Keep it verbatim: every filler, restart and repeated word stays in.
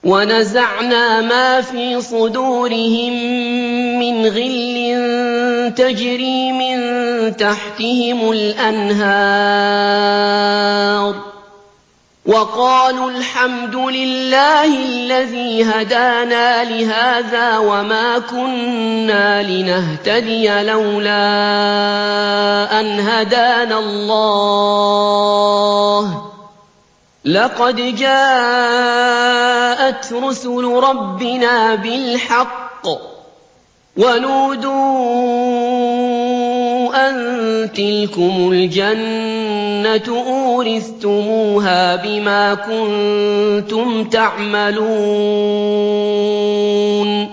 وَنَزَعْنَا مَا فِي صُدُورِهِم مِّنْ غِلٍّ تَجْرِي مِن تَحْتِهِمُ الْأَنْهَارُ وَقَالُوا الْحَمْدُ لِلَّهِ الَّذِي هَدَانَا لِهَٰذَا وَمَا كُنَّا لِنَهْتَدِيَ لَوْلَا أَنْ هَدَانَا اللَّهُ ۖ لَقَدْ جَاءَتْ رُسُلُ رَبِّنَا بِالْحَقِّ ۖ وَنُودُوا أَن تِلْكُمُ الْجَنَّةُ أُورِثْتُمُوهَا بِمَا كُنتُمْ تَعْمَلُونَ